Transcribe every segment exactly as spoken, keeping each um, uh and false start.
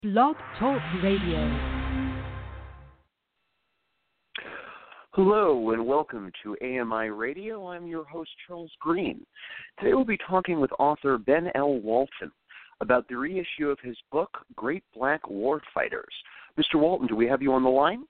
Blog Talk Radio. Hello and welcome to A M I Radio. I'm your host, Charles Green. Today we'll be talking with author Ben L. Walton about the reissue of his book, Great Black War Fighters. Mister Walton, do we have you on the line?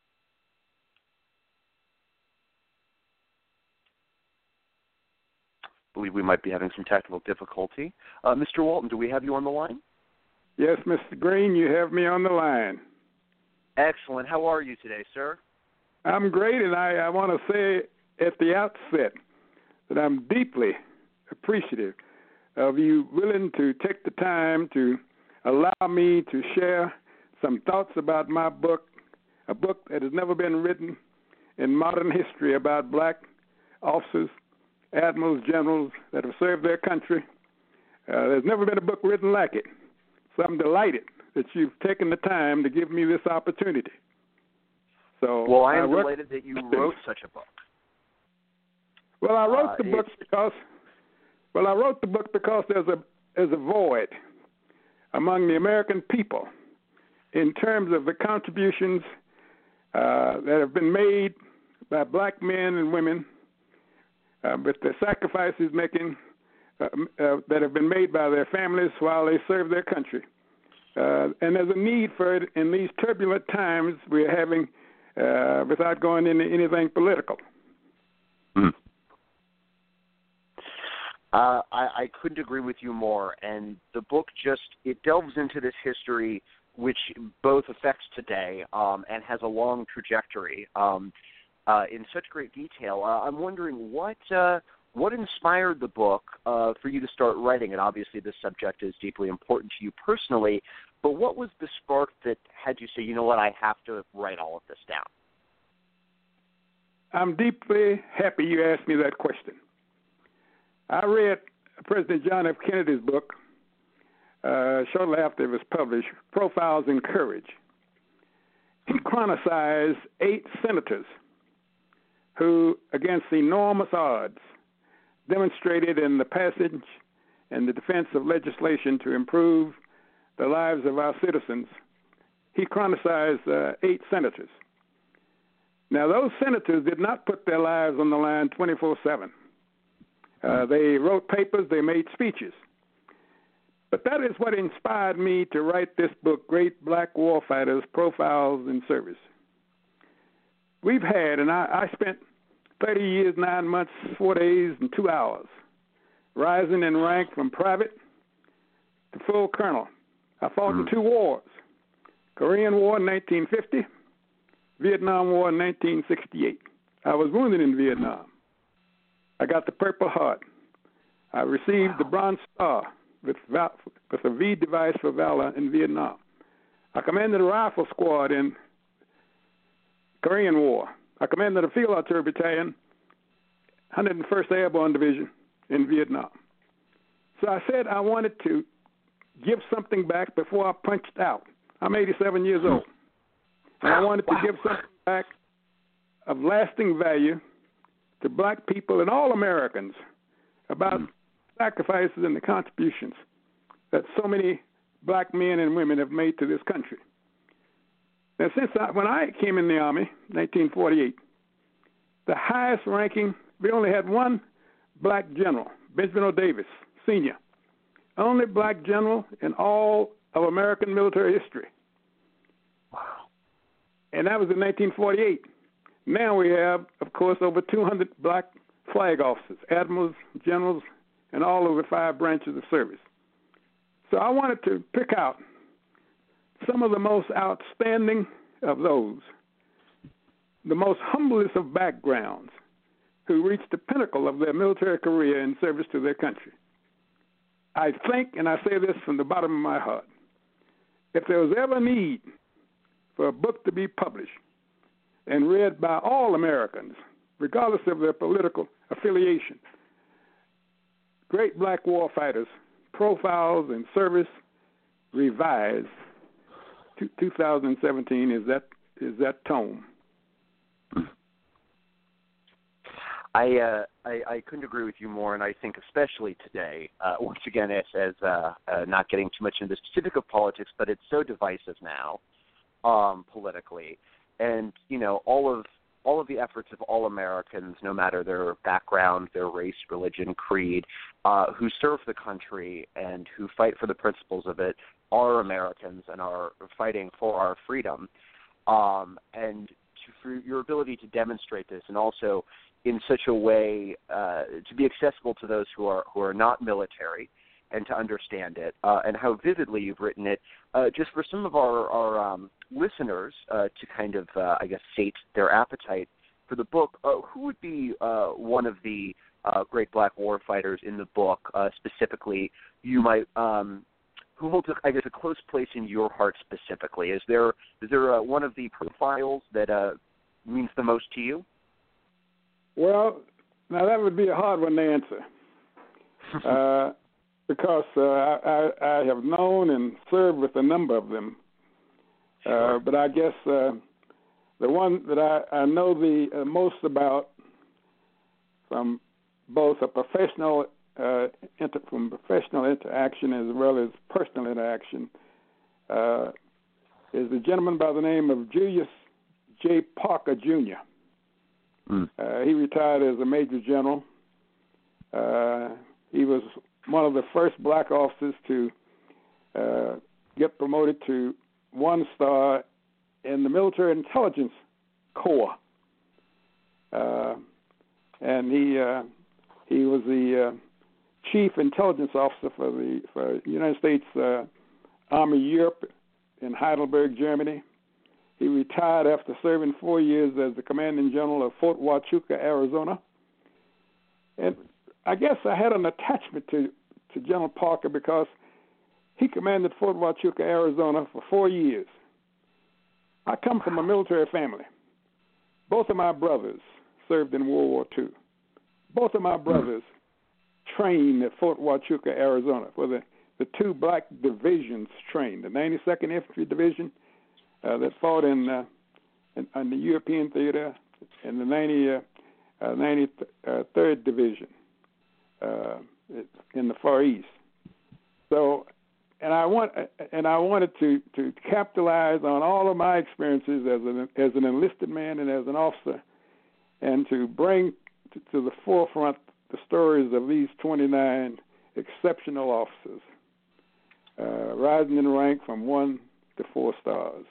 I believe we might be having some technical difficulty. Uh, Mister Walton, do we have you on the line? Yes, Mister Green, you have me on the line. Excellent. How are you today, sir? I'm great, and I, I want to say at the outset that I'm deeply appreciative of you willing to take the time to allow me to share some thoughts about my book, a book that has never been written in modern history about black officers, admirals, generals that have served their country. Uh, there's never been a book written like it. So I'm delighted that you've taken the time to give me this opportunity. So well, I am I delighted that you wrote such a book. Well, I wrote uh, the book because well, I wrote the book because there's a there's a void among the American people in terms of the contributions uh, that have been made by black men and women, uh, but the sacrifices making uh, uh, that have been made by their families while they serve their country. Uh, and there's a need for it in these turbulent times we're having uh, without going into anything political. Hmm. Uh, I, I couldn't agree with you more. And the book just, it delves into this history which both affects today um, and has a long trajectory um, uh, in such great detail. Uh, I'm wondering what uh, what inspired the book uh, for you to start writing? And obviously this subject is deeply important to you personally, but what was the spark that had you say, you know what, I have to write all of this down? I'm deeply happy you asked me that question. I read President John F. Kennedy's book uh, shortly after it was published, Profiles in Courage. He chronicized eight senators who, against enormous odds, demonstrated in the passage and the defense of legislation to improve the lives of our citizens. He chronicized uh, eight senators. Now, those senators did not put their lives on the line twenty-four seven. Uh, they wrote papers, they made speeches. But that is what inspired me to write this book, Great Black War Fighters, Profiles in Service. We've had, and I, I spent thirty years, nine months, four days, and two hours, rising in rank from private to full colonel. I fought mm. in two wars, Korean War in nineteen fifty, Vietnam War in nineteen sixty-eight. I was wounded in Vietnam. I got the Purple Heart. I received wow. the Bronze Star with, with a V device for valor in Vietnam. I commanded a rifle squad in Korean War. I commanded a field artillery battalion, one hundred first Airborne Division in Vietnam. So I said I wanted to give something back before I punched out. I'm eighty-seven years old. And I wanted to give something back of lasting value to black people and all Americans about mm. sacrifices and the contributions that so many black men and women have made to this country. Now, since I, when I came in the Army, nineteen forty-eight, the highest ranking, we only had one black general, Benjamin O. Davis, Senior. Only black general in all of American military history. Wow. And that was in nineteen forty-eight. Now we have, of course, over two hundred black flag officers, admirals, generals, and all of the five branches of service. So I wanted to pick out some of the most outstanding of those, the most humblest of backgrounds, who reached the pinnacle of their military career in service to their country. I think, and I say this from the bottom of my heart, if there was ever a need for a book to be published and read by all Americans, regardless of their political affiliation, Great Black War Fighters, Profiles in Service, Revised, two thousand seventeen is that is that tome. I, uh, I I couldn't agree with you more, and I think especially today, uh, once again, as, as uh, uh, not getting too much into the specific of politics, but it's so divisive now, um, politically, and you know all of all of the efforts of all Americans, no matter their background, their race, religion, creed, uh, who serve the country and who fight for the principles of it, are Americans and are fighting for our freedom, um, and to, for your ability to demonstrate this, and also in such a way uh, to be accessible to those who are who are not military and to understand it, uh, and how vividly you've written it, uh, just for some of our, our um, listeners uh, to kind of, uh, I guess, sate their appetite for the book, uh, who would be uh, one of the uh, great black war fighters in the book, uh, specifically, you might, um, who holds, I guess, a close place in your heart specifically? Is there is there uh, one of the profiles that uh, means the most to you? Well, now that would be a hard one to answer, uh, because uh, I, I have known and served with a number of them. Uh, but I guess uh, the one that I, I know the uh, most about, from both a professional uh, inter, from professional interaction as well as personal interaction, uh, is a gentleman by the name of Julius J. Parker, Junior Mm. Uh, he retired as a major general. Uh, he was one of the first black officers to uh, get promoted to one star in the Military Intelligence Corps, uh, and he uh, he was the uh, chief intelligence officer for the for United States uh, Army Europe in Heidelberg, Germany. He retired after serving four years as the commanding general of Fort Huachuca, Arizona. And I guess I had an attachment to, to General Parker because he commanded Fort Huachuca, Arizona for four years. I come from a military family. Both of my brothers served in World War Two. Both of my brothers trained at Fort Huachuca, Arizona, where the, the two black divisions trained, the ninety-second Infantry Division, Uh, that fought in, uh, in, in the European theater, and the ninety-third Division uh, in the Far East. So, and I want, and I wanted to, to capitalize on all of my experiences as an as an enlisted man and as an officer, and to bring to, to the forefront the stories of these twenty-nine exceptional officers, uh, rising in rank from one to four stars.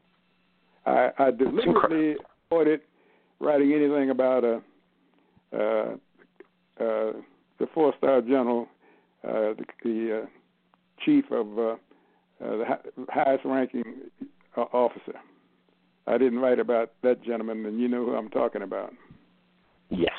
I, I deliberately avoided writing anything about a, uh, uh, the four-star general, uh, the, the uh, chief of uh, uh, the highest-ranking uh, officer. I didn't write about that gentleman, and you know who I'm talking about. Yes.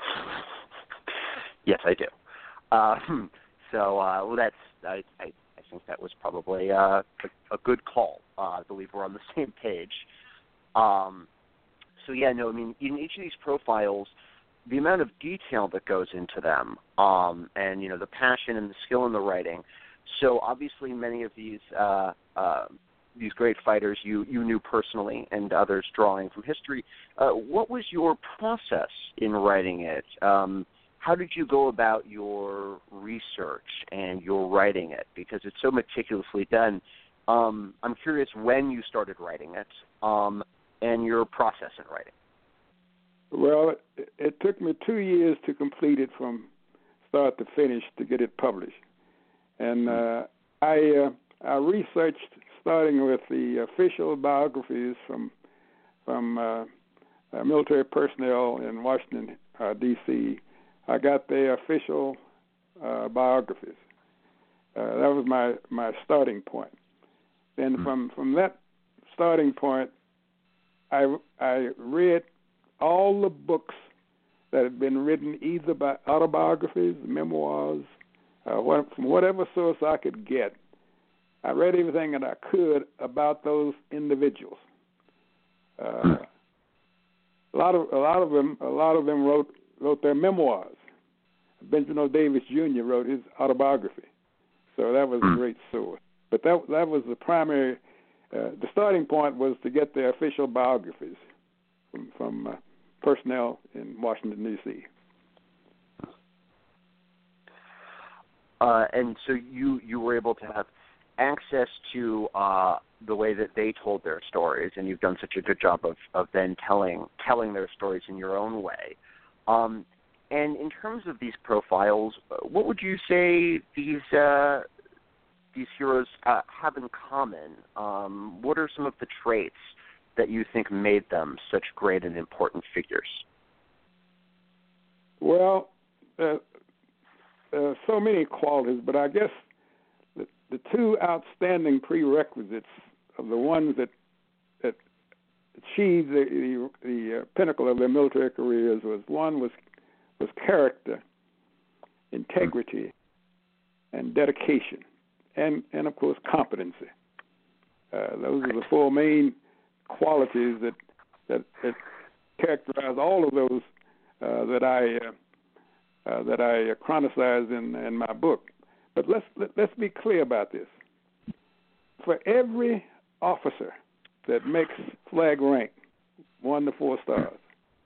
Yes, I do. Uh, so, uh, well, that's I, I I think that was probably uh, a, a good call. Uh, I believe we're on the same page. Um, so, yeah, no, I mean, in each of these profiles, the amount of detail that goes into them, um, and, you know, the passion and the skill in the writing. So, obviously, many of these uh, uh, these great fighters you, you knew personally, and others drawing from history. Uh, what was your process in writing it? Um, how did you go about your research and your writing it? Because it's so meticulously done. Um, I'm curious when you started writing it, um, and your process in writing. Well, it, it took me two years to complete it from start to finish to get it published. And uh, I uh, I researched starting with the official biographies from from uh, uh, military personnel in Washington, uh, D C I got their official uh, biographies. Uh, that was my, my starting point. Then from, from that starting point, I, I read all the books that had been written either by autobiographies, memoirs, uh, what, from whatever source I could get. I read everything that I could about those individuals. Uh, a lot of a lot of them a lot of them wrote wrote their memoirs. Benjamin O. Davis Junior wrote his autobiography, so that was a great source. But that that was the primary. Uh, the starting point was to get their official biographies from, from uh, personnel in Washington, D C uh, and so you you were able to have access to uh, the way that they told their stories, and you've done such a good job of, of then telling telling their stories in your own way. Um, and in terms of these profiles, what would you say these uh, these heroes uh, have in common? Um, what are some of the traits that you think made them such great and important figures? Well, uh, uh, so many qualities, but I guess the, the two outstanding prerequisites of the ones that that achieved the, the, the uh, pinnacle of their military careers was one was was character, integrity, and dedication, and and of course competency. Uh, those are the four main qualities that that, that characterize all of those uh, that I uh, uh, that I chronicized in in my book. But let's let, let's be clear about this. For every officer that makes flag rank, one to four stars,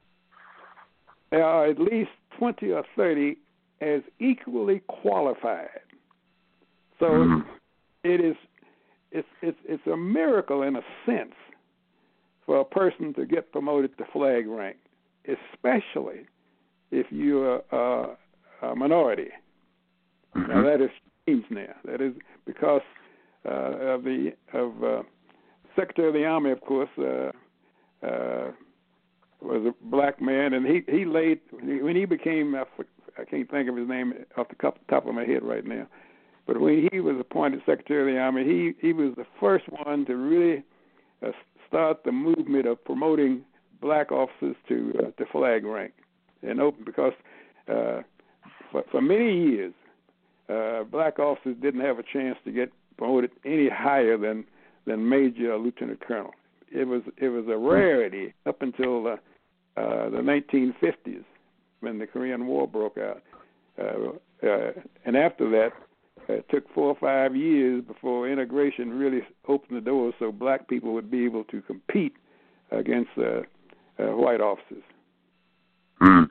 there are at least twenty or thirty as equally qualified. So mm-hmm. it is it's it's it's a miracle in a sense for a person to get promoted to flag rank, especially if you're a, a minority. Mm-hmm. Now that is changed now. That is because uh, of the of uh, Secretary of the Army, of course, uh, uh, was a black man, and he he laid when he became I can't think of his name off the top of my head right now, but when he was appointed Secretary of the Army, he he was the first one to really uh, start the movement of promoting black officers to uh, to flag rank and open because uh, for, for many years uh, black officers didn't have a chance to get promoted any higher than than major or lieutenant colonel. It was it was a rarity up until uh, uh, the nineteen fifties when the Korean War broke out, uh, uh, and after that, uh, it took four or five years before integration really opened the doors so black people would be able to compete against uh, uh, white officers. Mm.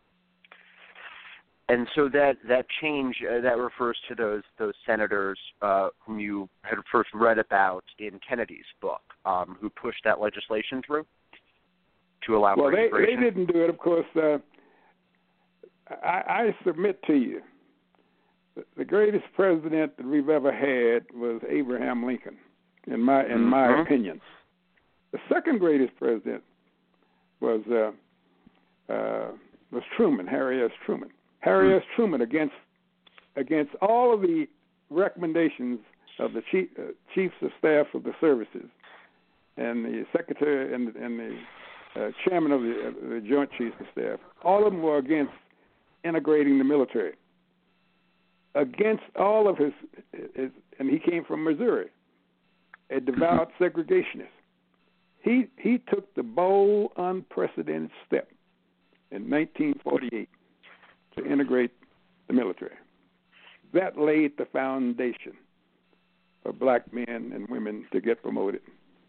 And so that that change uh, that refers to those those senators uh, whom you had first read about in Kennedy's book, um, who pushed that legislation through to allow well, for they, integration. Well, they didn't do it, of course. Uh, I, I submit to you, the greatest president that we've ever had was Abraham Lincoln, in my in mm-hmm. my opinion. The second greatest president was uh, uh, was Truman, Harry S. Truman. Harry S. Truman against against all of the recommendations of the chief, uh, chiefs of staff of the services and the secretary and, and the uh, chairman of the, uh, the Joint Chiefs of Staff. All of them were against integrating the military. Against all of his, his and he came from Missouri, a devout segregationist. He he took the bold, unprecedented step in nineteen forty-eight. To integrate the military. That laid the foundation for black men and women to get promoted.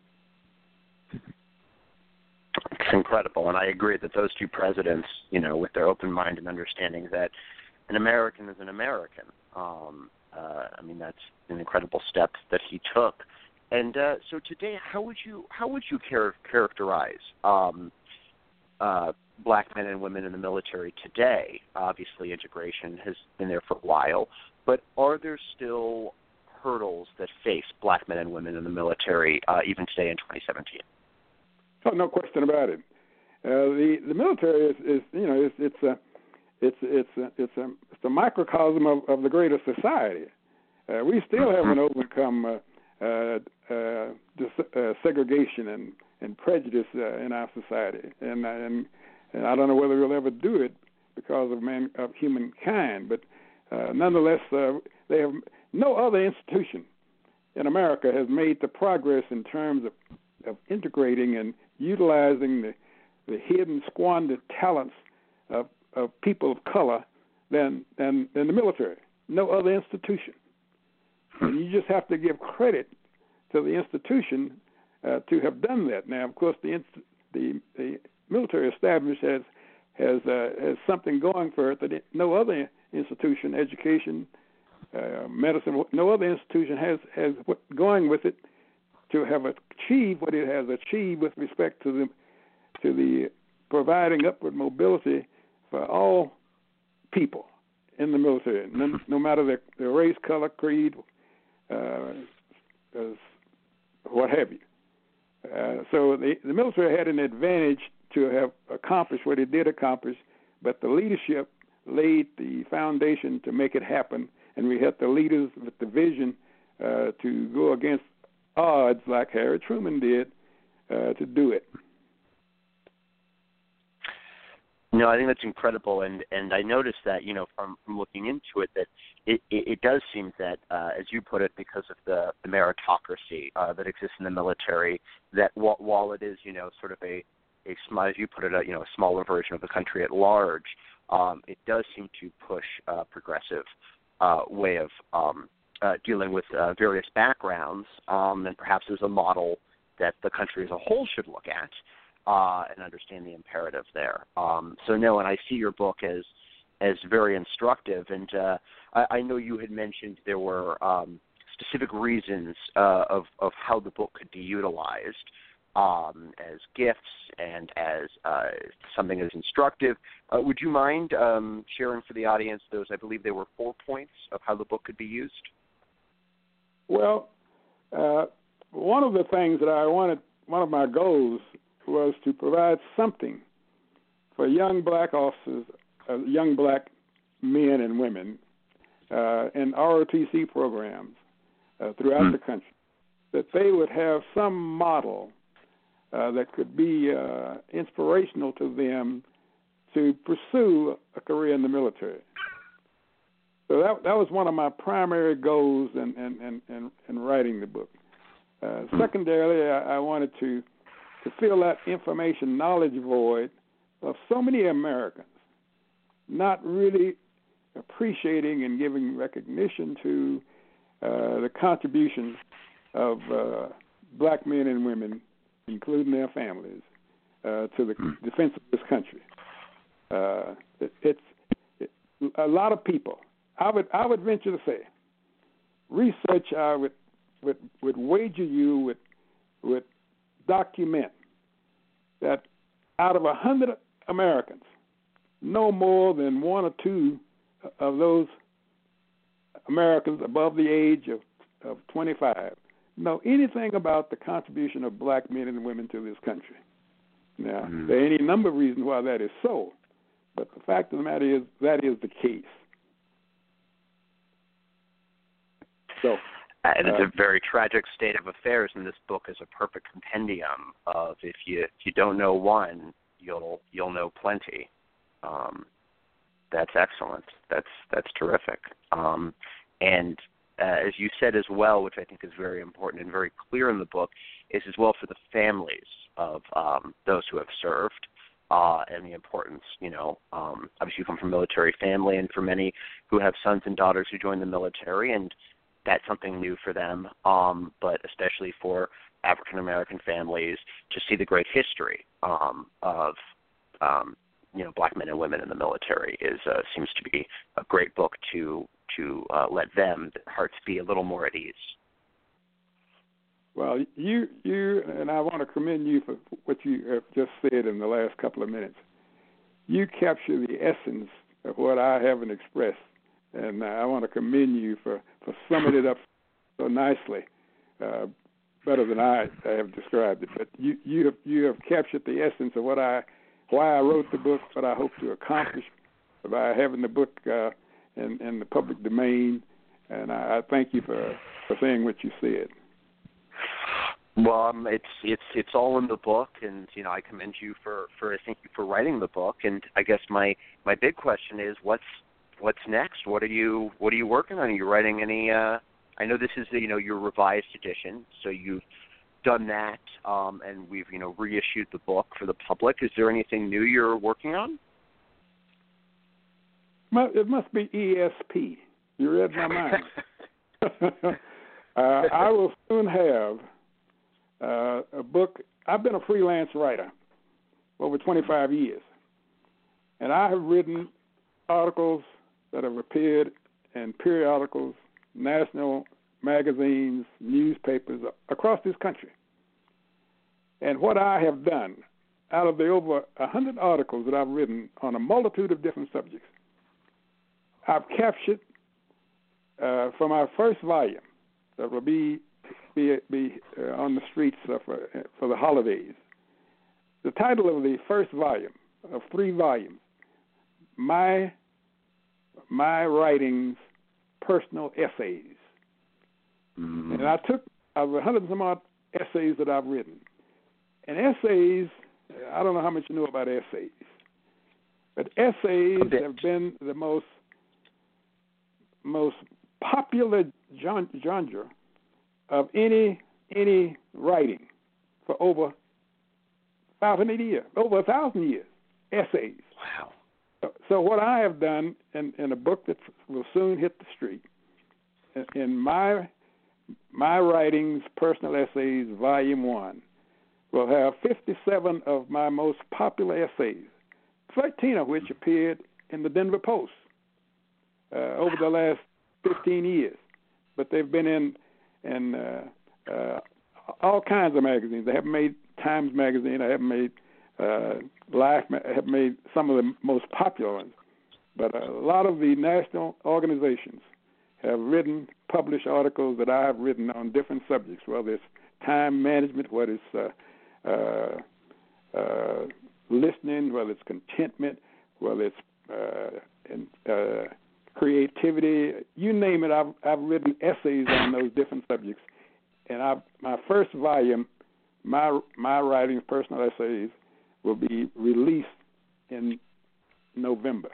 It's incredible, and I agree that those two presidents, you know, with their open mind and understanding that an American is an American, um, uh, I mean, that's an incredible step that he took. And uh, so today, how would you how would you char- characterize um, uh, black men and women in the military today? Obviously, integration has been there for a while, but are there still hurdles that face black men and women in the military uh, even today in twenty seventeen? Oh, no question about it. Uh, the the military is, is you know it's it's a it's it's a, it's a it's a microcosm of, of the greater society. Uh, we still haven't overcome uh, uh, uh, dis- uh, segregation and, and prejudice uh, in our society, and and And I don't know whether we'll ever do it because of man of humankind, but uh, nonetheless, uh, they have no other institution in America has made the progress in terms of, of integrating and utilizing the, the hidden, squandered talents of, of people of color than, than than the military. No other institution, and you just have to give credit to the institution uh, to have done that. Now, of course, the inst- the, the military established has has uh, has something going for it that it, no other institution, education, uh, medicine. No other institution has has what, going with it to have achieved what it has achieved with respect to the to the providing upward mobility for all people in the military, no, no matter their, their race, color, creed, uh, what have you. Uh, so the, the military had an advantage to have accomplished what it did accomplish, but the leadership laid the foundation to make it happen, and we had the leaders with the vision uh, to go against odds like Harry Truman did uh, to do it. No, I think that's incredible, and, and I noticed that, you know, from, from looking into it, that it, it, it does seem that, uh, as you put it, because of the, the meritocracy uh, that exists in the military, that while, while it is, you know, sort of a, a small, as you put it, a, you know, a smaller version of the country at large, um, it does seem to push a progressive uh, way of um, uh, dealing with uh, various backgrounds, um, and perhaps there's a model that the country as a whole should look at. Uh, and understand the imperative there. Um, so no, and I see your book as as very instructive. And uh, I, I know you had mentioned there were um, specific reasons uh, of of how the book could be utilized um, as gifts and as uh, something as instructive. Uh, would you mind um, sharing for the audience those? I believe there were four points of how the book could be used. Well, uh, one of the things that I wanted, one of my goals was to provide something for young black officers, uh, young black men and women uh, in R O T C programs uh, throughout mm. the country, that they would have some model uh, that could be uh, inspirational to them to pursue a career in the military. So that that was one of my primary goals in, in, in, in, in writing the book. Uh, secondarily, I, I wanted to to fill that information knowledge void of so many Americans not really appreciating and giving recognition to uh, the contributions of uh, black men and women, including their families, uh, to the defense of this country. Uh, it, it's it, a lot of people. I would I would venture to say, research I would would, would wager you would would document that out of a hundred Americans, no more than one or two of those Americans above the age of, of twenty-five know anything about the contribution of black men and women to this country. Now, mm-hmm. there are any number of reasons why that is so, but the fact of the matter is that is the case. So. And it's a very tragic state of affairs, and this book is a perfect compendium of if you if you don't know one, you'll you'll know plenty. Um, that's excellent. That's that's terrific. Um, and uh, as you said as well, which I think is very important and very clear in the book, is as well for the families of um, those who have served. Uh, and the importance, you know, um, obviously you come from a military family, and for many who have sons and daughters who join the military, and that's something new for them, um, but especially for African-American families to see the great history um, of, um, you know, black men and women in the military is uh, seems to be a great book to to uh, let them, their hearts be a little more at ease. Well, you, you, and I want to commend you for what you have just said in the last couple of minutes. You capture the essence of what I haven't expressed. And I want to commend you for, for summing it up so nicely, uh, better than I, I have described it. But you, you have you have captured the essence of what I, why I wrote the book, what I hope to accomplish by having the book uh, in, in the public domain. And I, I thank you for, for saying what you said. Well, um, it's it's it's all in the book, and you know I commend you for, for thank you for writing the book. And I guess my, my big question is what's What's next? What are you What are you working on? Are you writing any? Uh, I know this is you know your revised edition, so you've done that, um, and we've you know reissued the book for the public. Is there anything new you're working on? It must be E S P. You read my mind. uh, I will soon have uh, a book. I've been a freelance writer for over twenty-five years, and I have written articles that have appeared and periodicals, national magazines, newspapers across this country. And what I have done, out of the over one hundred articles that I've written on a multitude of different subjects, I've captured uh, from our first volume that will be be, be uh, on the streets uh, for, for the holidays. The title of the first volume of three volumes, My My Writings, Personal Essays. Mm-hmm. And I took of a hundred and some odd essays that I've written. And essays, I don't know how much you know about essays, but essays have been the most most popular genre of any any writing for over five hundred years, over a thousand years. Essays. Wow. So, so what I have done in, in a book that will soon hit the street, in, in my my writings, personal essays, volume one, will have fifty-seven of my most popular essays, thirteen of which appeared in the Denver Post uh, over the last fifteen years. But they've been in in uh, uh, all kinds of magazines. They haven't made Times Magazine. I haven't made uh, Life. I have made some of the most popular ones. But a lot of the national organizations have written, published articles that I have written on different subjects, whether it's time management, whether it's uh, uh, uh, listening, whether it's contentment, whether it's uh, in, uh, creativity, you name it. I've, I've written essays on those different subjects. And I've, my first volume, my my writings, personal essays, will be released in November.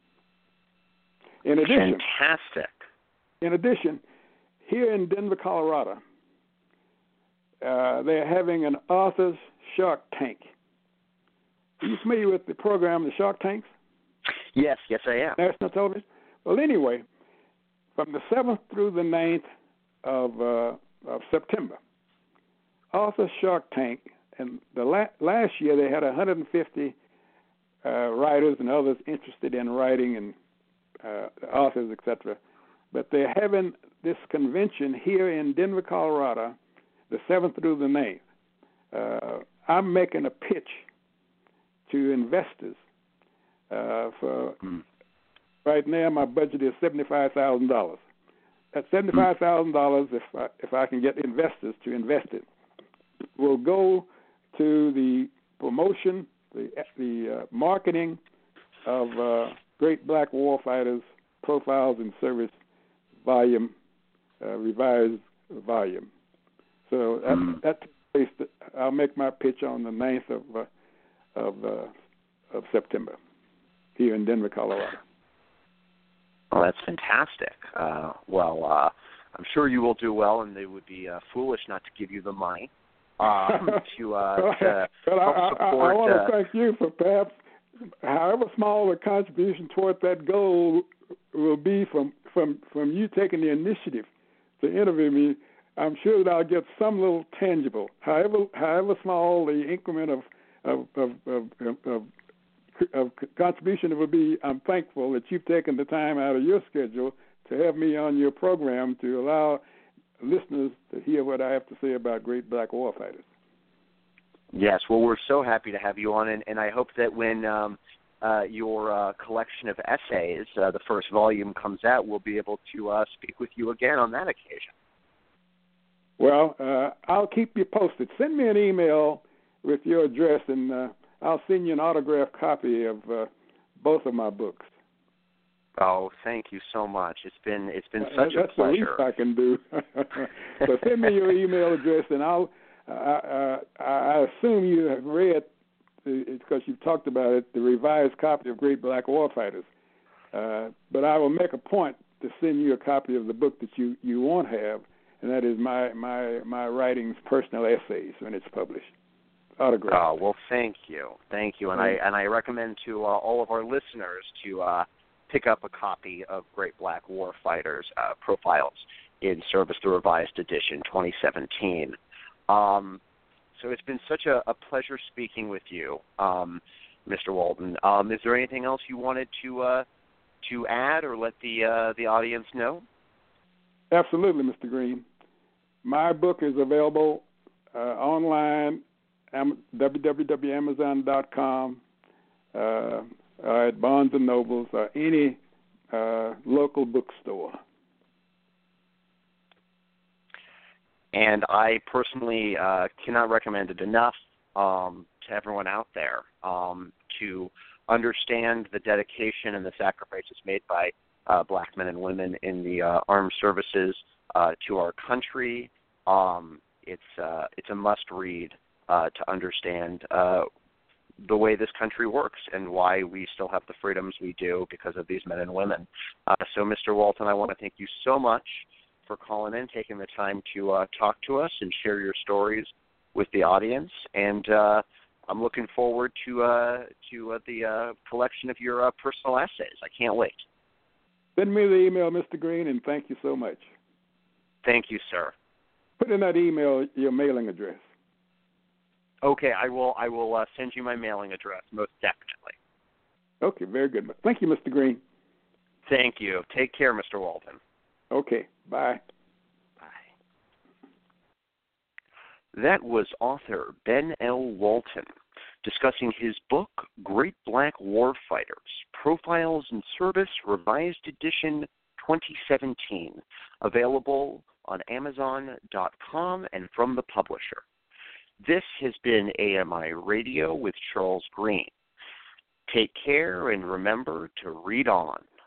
In addition, fantastic. In addition, here in Denver, Colorado, uh, they're having an author's Shark Tank. Are you familiar with the program, the Shark Tanks? Yes, yes, I am. National television. Well, anyway, from the seventh through the ninth of uh, of September, author Shark Tank, and the la- last year they had one hundred fifty uh, writers and others interested in writing and uh, authors, et cetera. But they're having this convention here in Denver, Colorado, the seventh through the ninth. Uh, I'm making a pitch to investors uh, for. Mm. Right now, my budget is seventy-five thousand dollars. That seventy-five thousand dollars, if I, if I can get investors to invest it, will go to the promotion, the the uh, marketing of uh, Great Black Warfighters Profiles and Service Volume, uh, revised volume. So that, mm. that's the place that I'll make my pitch on the ninth of uh, of uh, of September here in Denver, Colorado. Well, that's fantastic. Uh, well, uh, I'm sure you will do well, and they would be uh, foolish not to give you the money um, to, uh, to well, help I, support. I, I want to uh, thank you for perhaps, however small a contribution toward that goal will be from, from, from you taking the initiative to interview me. I'm sure that I'll get some little tangible, however however small the increment of of of, of, of, of of contribution it would be. I'm thankful that you've taken the time out of your schedule to have me on your program to allow listeners to hear what I have to say about Great Black Warfighters. Yes, well, we're so happy to have you on, and, and I hope that when um, uh, your uh, collection of essays, uh, the first volume, comes out, we'll be able to uh, speak with you again on that occasion. Well, uh, I'll keep you posted. Send me an email with your address, and uh, I'll send you an autographed copy of uh, both of my books. Oh, thank you so much. It's been it's been Uh, such that's a pleasure. That's the least I can do. So send me your email address, and I'll. Uh, uh, I assume you have read, because you've talked about it, the revised copy of Great Black Warfighters. Uh, but I will make a point to send you a copy of the book that you, you won't have, and that is my my my writings, personal essays, when it's published. Autograph. Oh, well, thank you. Thank you. And I and I recommend to uh, all of our listeners to uh, pick up a copy of Great Black Warfighters uh, Profiles in Service, the Revised Edition, twenty seventeen. Um, so it's been such a, a pleasure speaking with you, um, Mister Walton. Um, is there anything else you wanted to uh, to add or let the uh, the audience know? Absolutely, Mister Green. My book is available uh, online, am- w w w dot amazon dot com, uh, uh, at Barnes and Nobles, or any uh, local bookstore. And I personally uh, cannot recommend it enough um, to everyone out there um, to understand the dedication and the sacrifices made by uh, black men and women in the uh, armed services uh, to our country. Um, it's uh, it's a must-read uh, to understand uh, the way this country works and why we still have the freedoms we do because of these men and women. Uh, so, Mister Walton, I want to thank you so much for calling in, taking the time to uh, talk to us and share your stories with the audience. And uh, I'm looking forward to uh, to uh, the uh, collection of your uh, personal essays. I can't wait. Send me the email, Mister Green, and thank you so much. Thank you, sir. Put in that email your mailing address. Okay, I will. I will uh, send you my mailing address, most definitely. Okay, very good. Thank you, Mister Green. Thank you. Take care, Mister Walton. Okay, bye. Bye. That was author Ben L. Walton discussing his book, Great Black Warfighters, Profiles in Service, Revised Edition twenty seventeen, available on amazon dot com and from the publisher. This has been A M I Radio with Charles Green. Take care and remember to read on.